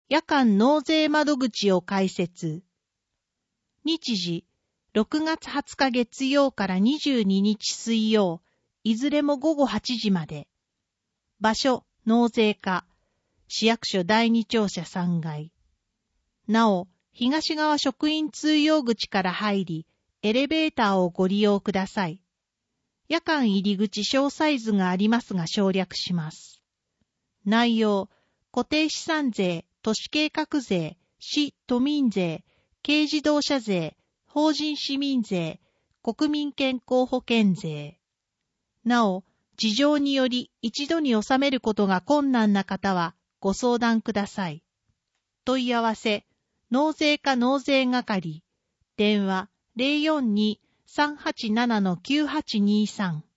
夜間納税窓口を開設。日時、6月20日月曜から22日水曜、いずれも午後8時まで。場所、納税課、市役所第二庁舎3階。なお、東側職員通用口から入り、エレベーターをご利用ください。夜間入り口小サイズがありますが省略します。内容、固定資産税、都市計画税、市都民税、軽自動車税、法人市民税、国民健康保険税。なお、事情により一度に納めることが困難な方はご相談ください。問い合わせ、納税課納税係、電話 042-387-9823